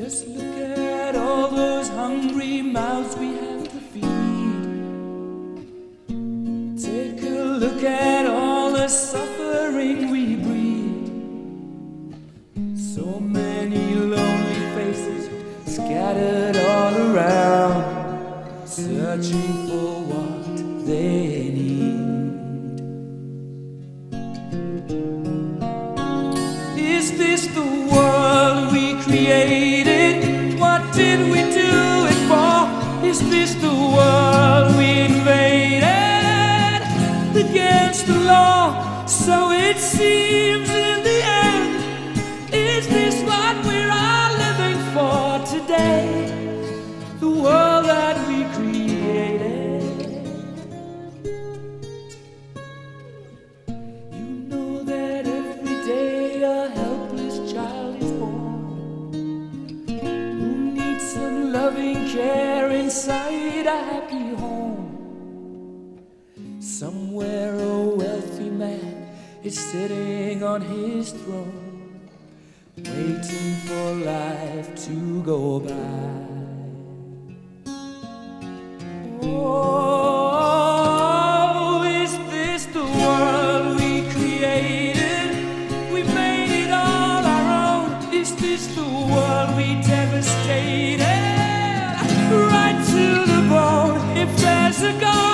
Just look at all those hungry mouths we have to feed. Take a look at all the suffering we breed. So many lonely faces scattered all around, searching for what they need. Is this the world we created? What did we do it for? Is this the world we invaded against the law? So it seems in the end. Is this what we're all living for today? The world that we created. You know that every day a helpless child is born, who needs some loving care inside a happy home. Somewhere a wealthy man is sitting on his throne, waiting for life to go by. Oh, is this the world we created? We made it all our own. Is this the world we devastated? Right to the bone. If there's a God